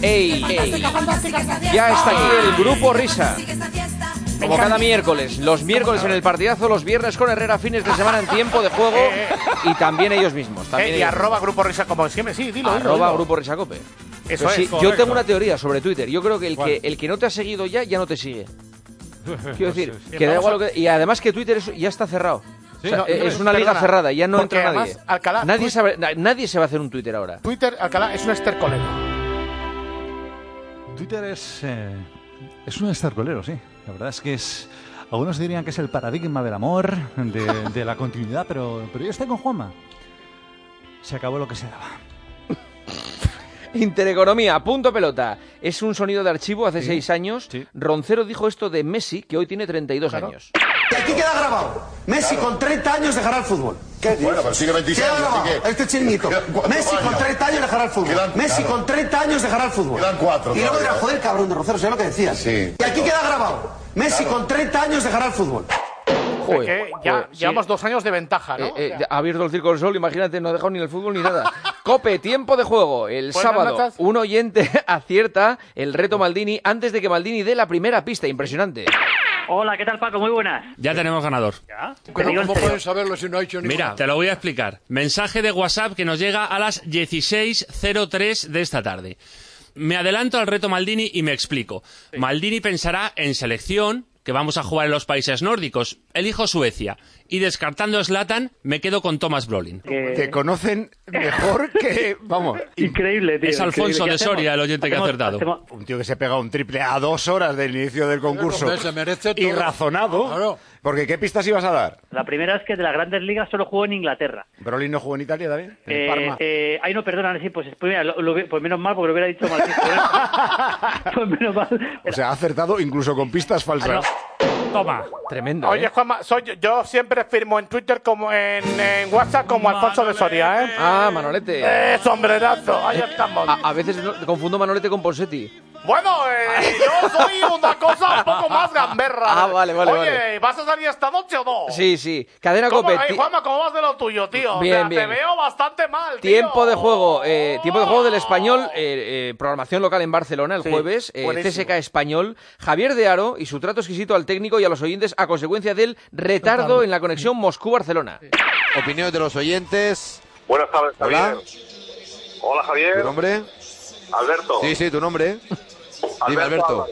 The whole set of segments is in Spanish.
¡Ey! Ya está aquí el Grupo Risa. Como cada miércoles. Los miércoles en el partidazo, los viernes con Herrera, fines de semana en tiempo de juego. Y también ellos mismos. También ellos @, Grupo Risa, como siempre. Sí, dilo. Grupo Risa Cope. Eso es. Sí, yo tengo una teoría sobre Twitter. Yo creo que el que no te ha seguido ya no te sigue. Quiero decir, que da igual lo que. Y además que Twitter ya está cerrado. ¿Sí? O sea, es una liga cerrada, ya no entra nadie. Además, Alcalá, nadie se va a hacer un Twitter ahora. Twitter, Alcalá, es un estercolero. Twitter es un estercolero, sí. La verdad es que algunos dirían que es el paradigma del amor, de la continuidad, pero yo estoy con Juanma. Se acabó lo que se daba. Intereconomía, punto pelota. Es un sonido de archivo hace 6 años. Sí. Roncero dijo esto de Messi, que hoy tiene 32 años. Y aquí queda grabado. Messi con 30 años dejará el fútbol. ¿Qué dices? Bueno, pero sigue 26 queda años. grabado. Este chinguito. Messi con 30 años dejará el fútbol. Messi con 30 años dejará el fútbol. Quedan 4. Y luego dirá, joder, cabrón de Roncero, ¿sabes lo que decías? Sí. Y aquí queda grabado. Messi con 30 años dejará el fútbol. Joder, llevamos 2 años de ventaja, ¿no? Ha abierto el Circo del Sol, imagínate, no ha dejado ni el fútbol ni nada. Cope, tiempo de juego. El sábado, un oyente acierta el reto Maldini antes de que Maldini dé la primera pista. Impresionante. Hola, ¿qué tal, Paco? Muy buenas. Ya tenemos ganador. ¿Ya? Pero ¿cómo pueden saberlo si no ha hecho ningún? Mira, te lo voy a explicar. Mensaje de WhatsApp que nos llega a las 16:03 de esta tarde. Me adelanto al reto Maldini y me explico. Sí. Maldini pensará en selección, que vamos a jugar en los países nórdicos. Elijo Suecia. Y descartando a Zlatan, me quedo con Thomas Brolin. Te conocen mejor que... Vamos. Increíble, tío. Es Alfonso de Soria el oyente que ha acertado. Un tío que se pega un triple a 2 horas del inicio del concurso. Se merece todo. Y razonado. Claro. Porque ¿qué pistas ibas a dar? La primera es que de las grandes ligas solo jugó en Inglaterra. ¿Brolin no jugó en Italia también? ¿En Parma? Ay, no, perdona, sí, pues mira, pues menos mal, porque lo hubiera dicho mal. Pues menos mal. O sea, ha acertado incluso con pistas falsas. Toma. Tremendo. Oye, Juanma, yo siempre firmo en Twitter como en WhatsApp como Alfonso de Soria, ¿eh? Ah, Manolete. Sombrerazo, ahí estamos. A veces confundo Manolete con Ponseti. Bueno, yo soy una cosa un poco más gamberra. Ah, vale. Oye, ¿vas a salir esta noche o no? Sí. Cadena Cope. Juanma, ¿cómo vas de lo tuyo, tío? Bien. Te veo bastante mal, tío. Tiempo de juego del Español, programación local en Barcelona el jueves, CSK Español, Javier de Aro y su trato exquisito al técnico y a los oyentes a consecuencia del retardo en la conexión Moscú-Barcelona. Opiniones de los oyentes. Buenas tardes, Javier. Hola, Javier. ¿Tu nombre? Alberto. Sí, tu nombre. Dime, Alberto.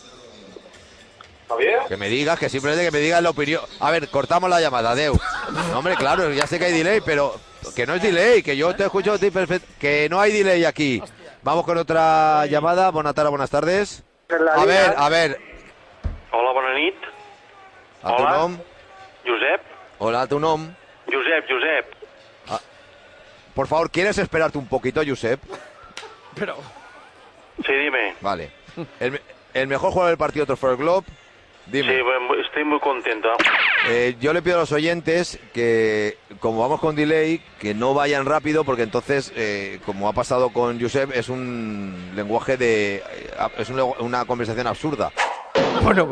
¿Javier? Que me digas, que simplemente que me digas la opinión. A ver, cortamos la llamada, adeu. No, hombre, claro, ya sé que hay delay, pero que no es delay, que yo te escucho a ti perfecto. Que no hay delay aquí. Vamos con otra llamada. Buenas tardes. A ver. Hola, bona nit. A tu nom. Josep. Hola, a tu nom. Josep. Ah, por favor, ¿quieres esperarte un poquito, Josep? Pero... Sí, dime. Vale. El mejor jugador del partido Trofeo Globe. Dime. Sí, estoy muy contento. Yo le pido a los oyentes que, como vamos con delay, que no vayan rápido, porque entonces, como ha pasado con Josep, es un lenguaje es una conversación absurda. Bueno.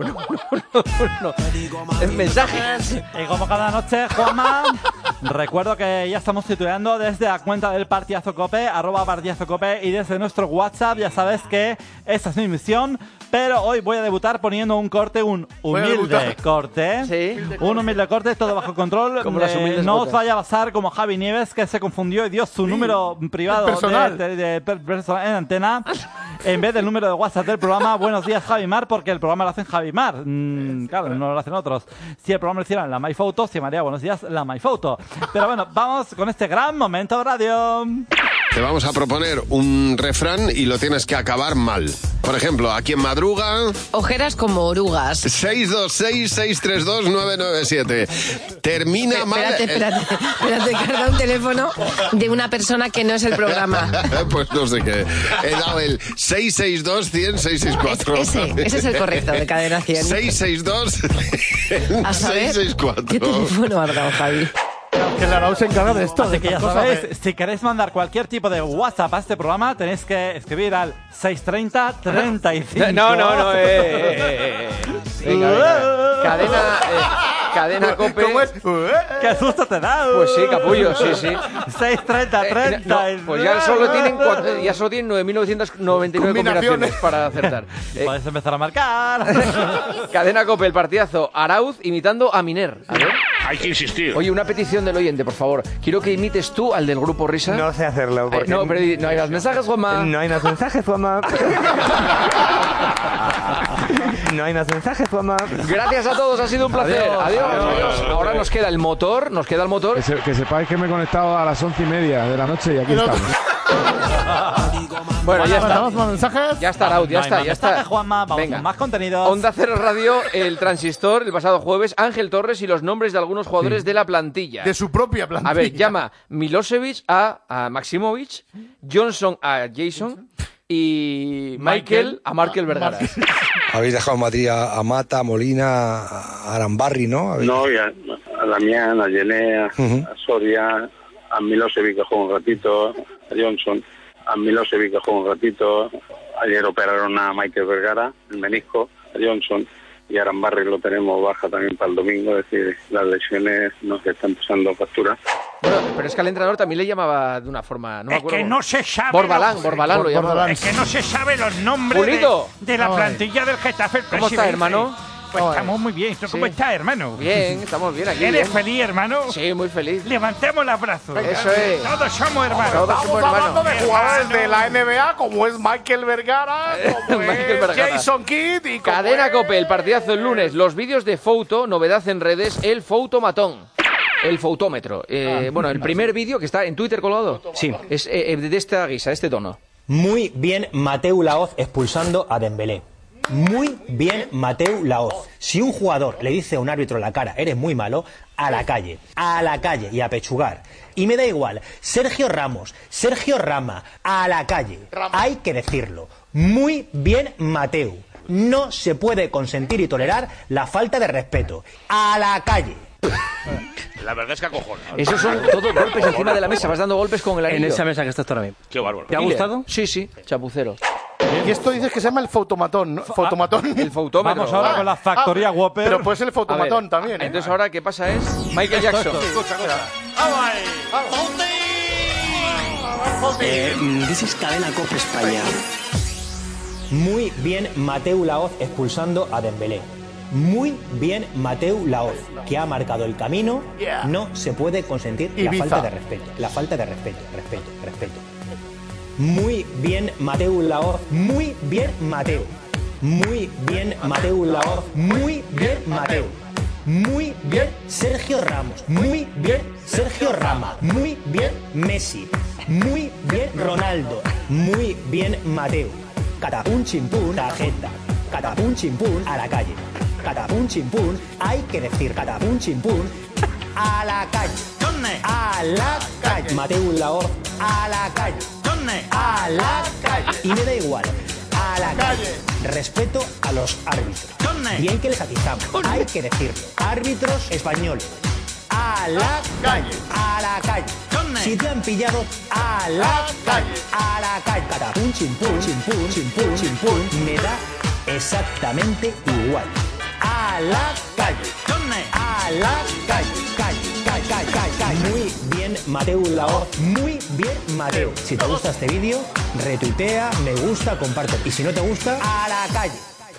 Mensajes. Y como cada noche, Juanma, recuerdo que ya estamos tituleando desde la cuenta del Partidazo Cope, @Partidazo Cope, y desde nuestro WhatsApp. Ya sabes que esta es mi misión, pero hoy voy a debutar poniendo un corte, un humilde corte. Sí. Un humilde corte, todo bajo control. Como las humildes no os botas. vaya a pasar como Javi Nieves, que se confundió y dio su número privado personal. de personal en antena en vez del número de WhatsApp del programa. Buenos días, Javi Mar, porque el programa lo hacen Javi Mar. Claro, no lo hacen otros. Si el programa lo hicieran la MyPhoto, se llamaría Buenos días, la MyPhoto. Pero bueno, vamos con este gran momento de radio. Te vamos a proponer un refrán y lo tienes que acabar mal. Por ejemplo, a quien madruga... Ojeras como orugas. 626-632-997. Termina mal... Espérate, carga un teléfono de una persona que no es el programa. Pues no sé qué. He dado el 662-100-664. Ese es el correcto, de Cadena 100. 662-664. ¿Qué teléfono has dado, Javi? Que la Raúl se encarga de esto. Así que ya sabéis, si queréis mandar cualquier tipo de WhatsApp a este programa, tenéis que escribir al 630 35. No. Venga. Cadena... Cadena COPE. ¿Cómo es? ¡Qué susto te da! Pues sí, capullo, sí. 6:30. No, pues ya solo tienen 9.999 combinaciones para acertar. Puedes empezar a marcar. Cadena COPE, el partidazo. Arauz imitando a Miner. A ver. Hay que insistir. Oye, una petición del oyente, por favor. Quiero que imites tú al del grupo Risa. No sé hacerlo. Porque No, pero no hay más mensajes, Juanma. No hay más mensajes, Juanma. No hay más mensajes, Juanma. Gracias a todos, ha sido un placer. Adiós. Ahora nos queda el motor. Que sepáis que me he conectado a las 11:30 de la noche y aquí estamos. Bueno, ya está. ¿Más mensajes? Ya está, Arauz, ya está. Juanma, vamos Venga. con más contenidos. Onda Cero Radio, el Transistor, el pasado jueves, Ángel Torres y los nombres de algunos jugadores de la plantilla. De su propia plantilla. A ver, llama Milosevic a Maximovic, Johnson a Jason y Michael a Markel Vergara. Habéis dejado en Madrid a Mata, a Molina, a Arambarri, ¿no? No, y a Damián, a Yenea, a Soria, a Milosevic que juega un ratito, a Johnson, a Milosevic que juega un ratito. Ayer operaron a Michael Vergara, el menisco, a Johnson, y a Arambarri lo tenemos baja también para el domingo, es decir, las lesiones nos están pasando factura. Bueno, pero es que al entrenador también le llamaba de una forma... No me acuerdo. Que no se sabe... Borbalán lo llamaba. Es que no se sabe los nombres de la plantilla del Getafe. ¿Cómo está, hermano? Pues estamos muy bien. ¿Tú cómo estás, hermano? Bien, estamos bien aquí. ¿Eres feliz, hermano? Sí, muy feliz. Levantemos los brazos. Eso es. Todos somos hermanos. Estamos hablando de jugadores de la NBA, como es Michael Vergara, como es Jason Kidd y como Cadena COPE, el partidazo el lunes. Los vídeos de Fouto, novedad en redes, el Foutomatón. El foutómetro. Bueno, el primer vídeo que está en Twitter colgado. Sí. Es de esta guisa, este tono. Muy bien Mateu Laoz expulsando a Dembélé. Muy bien Mateu Laoz. Si un jugador le dice a un árbitro en la cara, eres muy malo, a la calle y a pechugar. Y me da igual, Sergio Ramos, Sergio Rama, a la calle. Hay que decirlo. Muy bien Mateu. No se puede consentir y tolerar la falta de respeto. A la calle. La verdad es que acojona. Esos son todos golpes encima de la mesa. Vas dando golpes con el anillo. En esa mesa que estás tú ahora mismo. Qué bárbaro. ¿Te ha gustado? Sí, chapucero. Y esto dices que se llama el foutomatón, ¿no? Foutomatón. El foutómetro. Vamos ahora con la factoría Whopper. Pero puede ser el foutomatón también, ¿eh? Entonces ahora, ¿qué pasa es? Michael Jackson. Escucha. This is Cadena COPE España. Muy bien Mateu Laoz expulsando a Dembélé. Muy bien Mateu Laoz, que ha marcado el camino. No se puede consentir la falta de respeto. La falta de respeto. Muy bien Mateu Laoz. Muy bien Mateu. Muy bien Mateu Laoz. Muy bien Mateu. Muy bien Sergio Ramos. Muy bien Sergio Rama. Muy bien Messi. Muy bien Ronaldo. Muy bien Mateu. Catapum chimpún, tarjeta. Catapum chimpún, a la calle. Catapum chimpún, hay que decir catapum chimpún, a la calle. A la calle. Mateu Laoz, a la calle. A la calle. Y me da igual. A la calle. Respeto a los árbitros. Bien que les atizamos. Hay que decirlo. Árbitros españoles. A la calle. A la calle. Si te han pillado, a la calle. A la calle. Catapum chimpún, chimpún, chimpún, chimpún. Me da exactamente igual. A la calle. A la calle. Calle. Muy bien Mateu Laoz. Muy bien Mateu. Si te gusta este vídeo, retuitea, me gusta, comparte. Y si no te gusta, a la calle.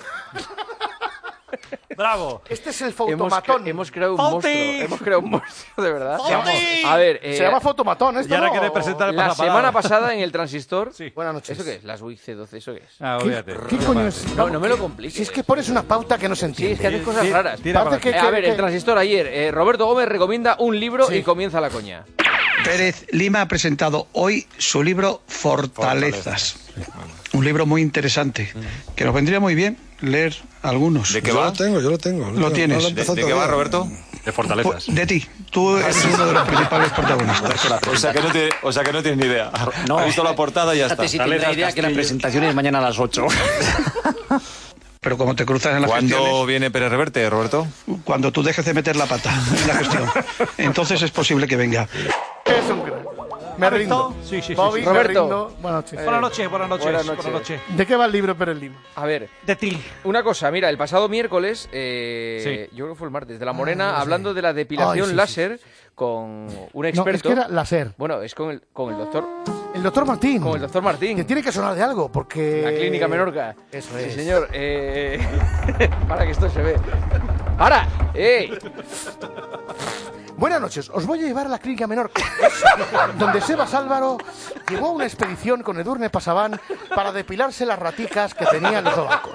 Bravo. Este es el foutomatón. Hemos creado un monstruo. Hemos creado un monstruo, de verdad. A ver, se llama foutomatón esto. Y ahora ¿no? quiere presentar el la pasapalabra. semana pasada en el Transistor. Sí. Buenas noches. ¿Eso qué es? Las WIC C12, ¿eso qué es? ¿Qué coño es? No me lo compliques. Si es que pones una pauta que no se entiende. Sí, es que haces cosas raras. A ver, el Transistor ayer. Roberto Gómez recomienda un libro y comienza la coña. Pérez Lima ha presentado hoy su libro Fortalezas. Un libro muy interesante, que nos vendría muy bien leer algunos. ¿De qué va? Yo lo tengo. Lo tienes. ¿De qué va, Roberto? De Fortalezas. De ti. Tú eres uno de los principales protagonistas. O sea que no tienes ni idea. No. Ha visto la portada y ya está. Sí tendrá idea que la presentación es mañana a las 8. Pero como te cruzas en las ¿Cuándo gestiones, viene Pérez Reverte, Roberto? cuando tú dejes de meter la pata en la gestión, entonces es posible que venga. Es un gran. Me rindo. Sí. Bobby, Roberto. me rindo. Buenas noches. Buenas noches. ¿De qué va el libro Pérez Lima? A ver, De ti. una cosa, mira, el pasado miércoles, yo creo que fue el martes, de La Morena, hablando de la depilación sí. láser con un experto. No, es que era láser. Bueno, es con el doctor. El doctor Martín. Con el doctor Martín. Que tiene que sonar de algo, porque... La Clínica Menorca. Eso Sí, es. señor. Para que esto se ve. ¡Para! Buenas noches, os voy a llevar a la Clínica Menorca, donde Sebas Álvaro llevó a una expedición con Edurne Pasaván para depilarse las raticas que tenían los sobacos.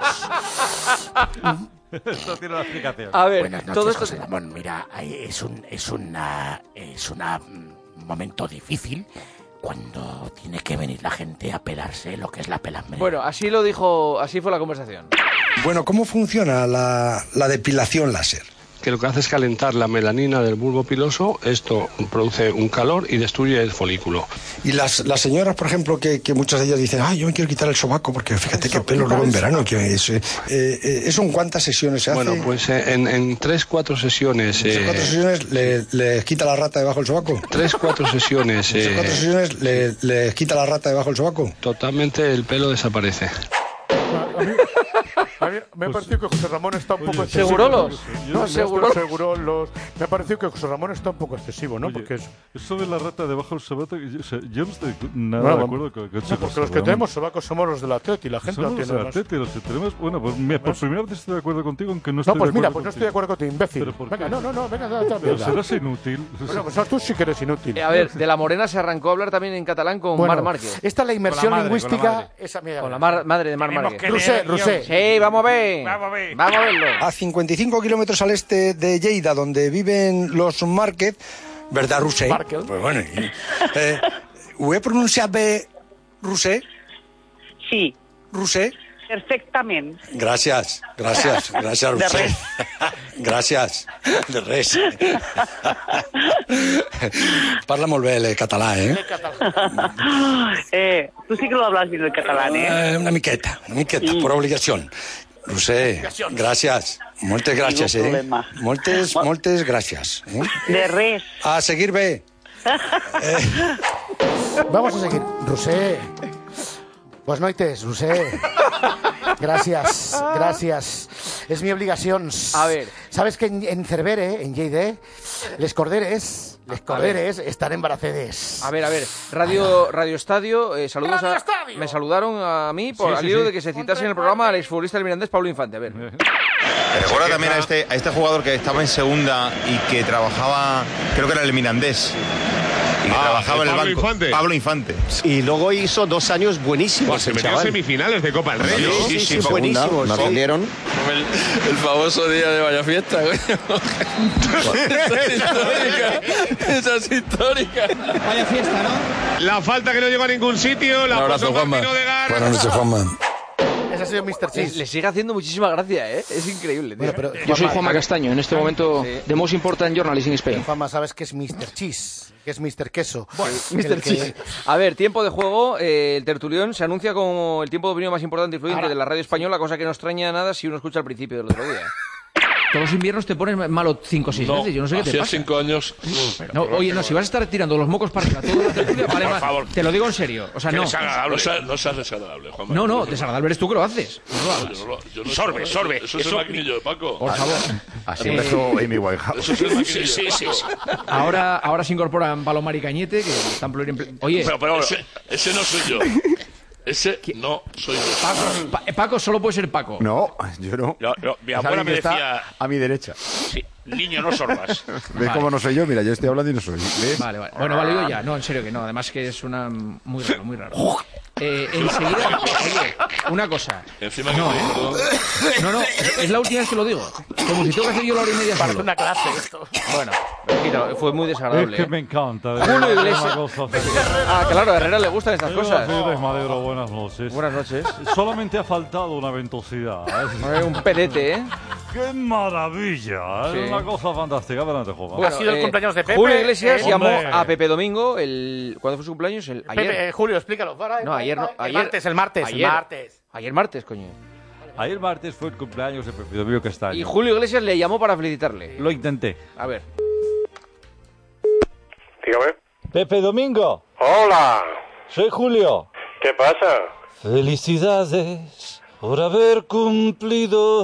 Esto tiene una explicación. A ver, Buenas noches, todo esto... José Ramón. Mira, es un momento difícil cuando tiene que venir la gente a pelarse lo que es la pelambre. Bueno, así lo dijo, así fue la conversación. Bueno, ¿cómo funciona la depilación láser? Que lo que hace es calentar la melanina del bulbo piloso, esto produce un calor y destruye el folículo. Y las señoras, por ejemplo, que muchas de ellas dicen, yo me quiero quitar el sobaco porque fíjate qué pelo luego en verano. ¿Eso en cuántas sesiones se hace? Bueno, pues en 3-4 sesiones... ¿En 4 sesiones le quita la rata debajo del sobaco? 3-4 sesiones... ¿En 4 sesiones le quita la rata debajo del sobaco? Totalmente el pelo desaparece. A mí me ha parecido que José Ramón está un poco excesivo. ¿Segurolos? No, Segurolos. Me ha parecido que José Ramón está un poco excesivo, ¿no? Oye, porque eso de la rata debajo del sobaco, yo no estoy nada de acuerdo con no, porque los que tenemos sobacos somos los de la TET y la gente somos no los tiene de la más. TET y los que tenemos... Bueno, pues mira, por primera vez estoy de acuerdo contigo, aunque no estoy No, pues de mira, acuerdo pues no contigo. estoy de acuerdo contigo, imbécil. ¿Pero por qué? Venga, no, venga, Pero serás inútil. Bueno, pues tú sí que eres inútil. A ver, de La Morena se arrancó a hablar también en catalán con Mar Márquez. Esta es la inmersión lingüística. Con la madre de Mar Márquez. Rusé. Sí, vamos a ver. Vamos a verlo. A 55 kilómetros al este de Lleida, donde viven los Márquez, ¿verdad, Rusé? Pues bueno, ¿ho he pronunciat bé, Rusé? Sí. Rusé? Perfectament. Gràcies, De Rusé. res. Gràcies, de res. Parla molt bé el català, Tú sí que lo hablas bien el catalán, ¿eh? Una miqueta, por obligació. Rusé, gràcies. Moltes gràcies, Moltes gràcies. De res. A seguir bé. Vamos a seguir. Rusé. Buenas noches, Rusé. Gracias. Es mi obligación. A ver. ¿Sabes que en Cervere, en Lleida, les corderes están embarazadas? A ver. Radio Estadio, saludos Radio Estadio. Me saludaron a mí al hilo de que se citase en el programa al exfutbolista del Mirandés, Pablo Infante. A ver. Recuerda también a este jugador que estaba en segunda y que trabajaba, creo que era el Mirandés. Y que trabajaba en el banco. Pablo Infante. Y luego hizo 2 años buenísimos. Se metió en semifinales de Copa del Rey. Sí, buenísimos. Nos rendieron. El famoso día de Vaya Fiesta, Esa es histórica. Vaya fiesta, ¿no? La falta que no llegó a ningún sitio. La pasó Martín Odegaard. Buenas noches, Juanma. Ese ha sido Mr. Cheese. Le sigue haciendo muchísima gracia, ¿eh? Es increíble, tío. Bueno, Yo soy Juanma Castaño, en este momento The Most Important Journalist in Spain. Juanma, sabes que es Mr. Cheese, que es Mr. Queso. Mr. Cheese. A ver, tiempo de juego. El tertulión se anuncia como el tiempo de opinión más importante e influyente de la radio española, cosa que no extraña nada si uno escucha al principio del otro día. Todos los inviernos te pones malo 5 o 6 veces, yo no sé qué te pasa. 5 años. No, oye, no, si vas a estar tirando los mocos para arriba toda la tertulia, vale, por favor. te lo digo en serio. O sea, no. No seas desagradable, Juanma. No, desagradable eres tú que lo haces. Yo no sorbe. Eso es el maquinillo de Paco. Por favor. Así empezó Amy Winehouse. Eso es el maquinillo. Sí. Ahora se incorporan Palomar y Cañete, que están Oye, pero ese no soy yo. Ese no soy yo. Paco solo puede ser Paco. No, yo no. Mi abuela me decía... A mi derecha. Sí, niño, no sorbas. ¿Ves cómo no soy yo? Mira, yo estoy hablando y no soy. ¿Ves? Vale. Bueno, vale, yo ya. No, en serio que no. Además que es una... Muy raro. Enseguida... Oye, una cosa. Encima no, es la última vez que lo digo. Como si tengo que hacer yo la hora y media Parece solo. una clase esto. Bueno, mira, fue muy desagradable. Es que me encanta. Julio Iglesias. Claro, a Herrera le gustan estas cosas. Madero, buenas noches. Buenas noches. Solamente ha faltado una ventosidad. Un pedete, ¿eh? ¡Qué maravilla! Sí. Es una cosa fantástica. Adelante, Juanma. Bueno, ha sido el cumpleaños de Pepe. Julio Iglesias llamó hombre. a Pepe Domingo ¿cuándo fue su cumpleaños? Ayer. Pepe, Julio, explícalo. No, ayer no. El martes. Ayer martes, coño. Ayer martes fue el cumpleaños de Pepe Domingo Castaño. Y Julio Iglesias le llamó para felicitarle. Lo intenté. A ver. Dígame. Pepe Domingo. Hola. Soy Julio. ¿Qué pasa? Felicidades por haber cumplido,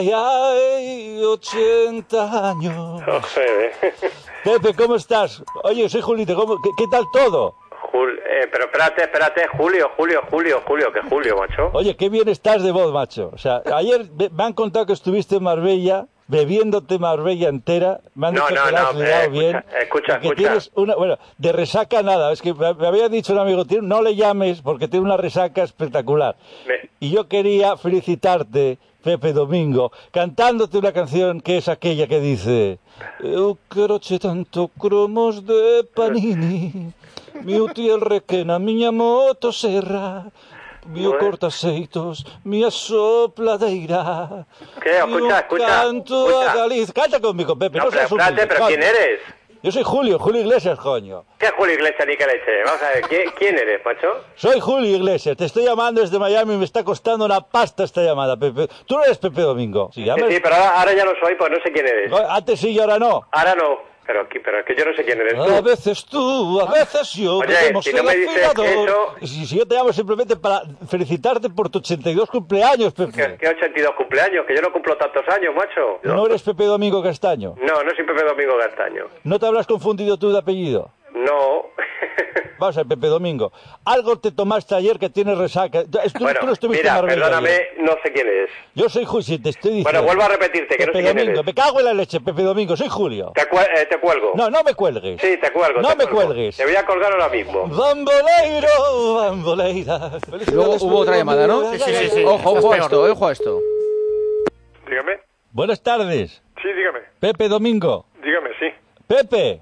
80 años. No sé. Pepe, ¿cómo estás? Oye, soy Julito, ¿qué tal todo? Pero espérate, Julio, ¿qué Julio, macho? Oye, qué bien estás de voz, macho. O sea, ayer me han contado que estuviste en Marbella, bebiéndote Marbella entera. Me han dicho que la has liado bien. Escucha. Tienes bueno, de resaca nada. Es que me había dicho un amigo, no le llames porque tiene una resaca espectacular. Y yo quería felicitarte, Pepe Domingo, cantándote una canción que es aquella que dice: Eu quero che tanto cromos de Panini, miu tierra que na miña motosserra, miu cortaceitos, miña sopladeira. ¿Qué? Escucha. Canto a Galicia. Canta conmigo, Pepe. No seas espérate, humilde, pero coño. ¿quién eres? Yo soy Julio Iglesias, coño. ¿Qué Julio Iglesias ni qué leche? Vamos a ver, ¿quién eres, macho? Soy Julio Iglesias, te estoy llamando desde Miami y me está costando una pasta esta llamada, Pepe. Tú no eres Pepe Domingo. Sí, pero ahora ya lo soy, pues no sé quién eres. Antes sí y ahora no. Ahora no. Pero es que yo no sé quién eres tú. A veces tú, a veces yo. Oye, si no me dices eso... Si yo te llamo simplemente para felicitarte por tu 82 cumpleaños, Pepe. ¿Qué 82 cumpleaños? Que yo no cumplo tantos años, macho. ¿No eres Pepe Domingo Castaño? No soy Pepe Domingo Castaño. ¿No te habrás confundido tú de apellido? No. Vamos a ver, Pepe Domingo. Algo te tomaste ayer que tienes resaca. Tú no estuviste en Marbella perdóname, ayer. no sé quién es. Yo soy Julio, te estoy diciendo. Bueno, vuelvo a repetirte, que Pepe no sé quién Domingo, eres. me cago en la leche, Pepe Domingo, soy Julio. Te cuelgo. No me cuelgues. Sí, te cuelgo. No me cuelgues. Te voy a colgar ahora mismo. Bamboleira. Luego hubo otra llamada, ¿no? Sí. Ojo a esto. Dígame. Buenas tardes. Sí, dígame. Pepe Domingo. Dígame, sí. Pepe,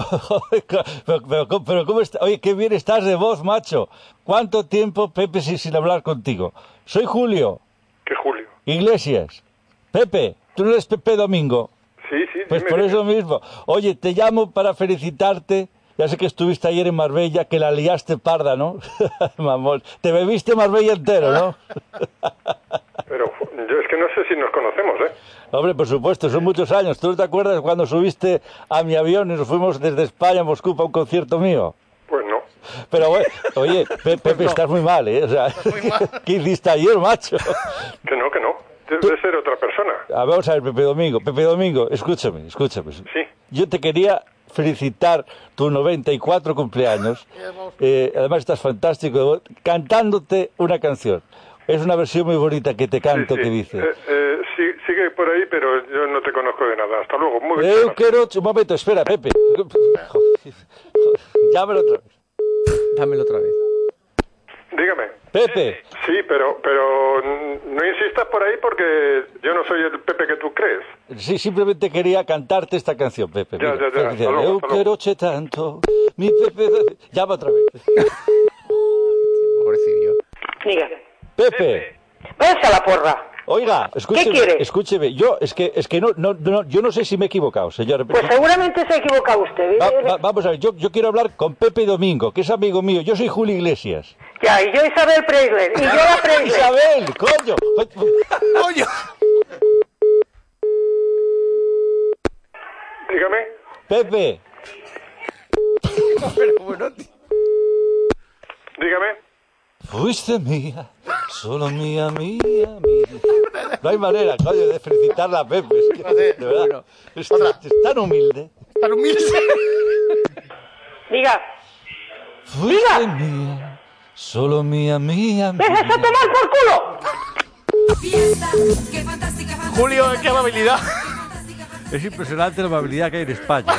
pero ¿cómo estás? Oye, qué bien estás de voz, macho. ¿Cuánto tiempo, Pepe, sin hablar contigo? Soy Julio. ¿Qué Julio? Iglesias. Pepe, tú no eres Pepe Domingo. Sí. Pues por eso mismo. Oye, te llamo para felicitarte. Ya sé que estuviste ayer en Marbella, que la liaste parda, ¿no? Mamón, te bebiste Marbella entero, ¿no? Pero yo es que no sé si nos conocemos, ¿eh? Hombre, por supuesto, son muchos años. ¿Tú no te acuerdas cuando subiste a mi avión y nos fuimos desde España a Moscú para un concierto mío? Pues no. Pero bueno, oye, Pepe, estás muy mal, ¿eh? O sea, ¿qué hiciste ayer, macho? Que no. Debe ser otra persona. Vamos a ver, Pepe Domingo, escúchame. Sí. Yo te quería felicitar tu 94 cumpleaños. Además estás fantástico, cantándote una canción. Es una versión muy bonita que te canto, que dice... sigue por ahí, pero yo no te conozco de nada. Hasta luego. Muy bien. Un momento, espera, Pepe. Llámalo otra vez. Dámelo otra vez. Dígame. Pepe. Sí, pero no insistas por ahí porque yo no soy el Pepe que tú crees. Sí, simplemente quería cantarte esta canción, Pepe. Ya. Hasta luego. Eu quero che tanto, mi Pepe... Llama otra vez. Pobrecillo. Diga. Pepe. Váyase a la porra. Oiga, ¿Qué quiere? Escúcheme, es que yo no sé si me he equivocado, señor. Pues seguramente se ha equivocado usted. Vamos a ver, yo quiero hablar con Pepe Domingo, que es amigo mío. Yo soy Julio Iglesias. Ya, y yo Isabel Preisler. Y yo la Preisler. Isabel, coño. ¡Coño! Dígame. Pepe. Pero bueno, Dígame. Fuiste mía, solo mía. No hay manera, coño, de felicitarla a Pepe. Es que, de verdad, es tan humilde. Diga. Fuiste mía, solo mía. ¡Déjese tomar por culo! Julio, qué amabilidad. Es impresionante la amabilidad que hay en España.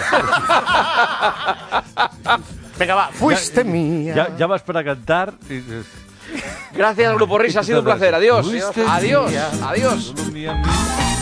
Venga, va, fuiste mía. Llamas para cantar. Gracias, Grupo Risa, ha sido un placer. Adiós. Fuiste Adiós. mía, Adiós. solo mía.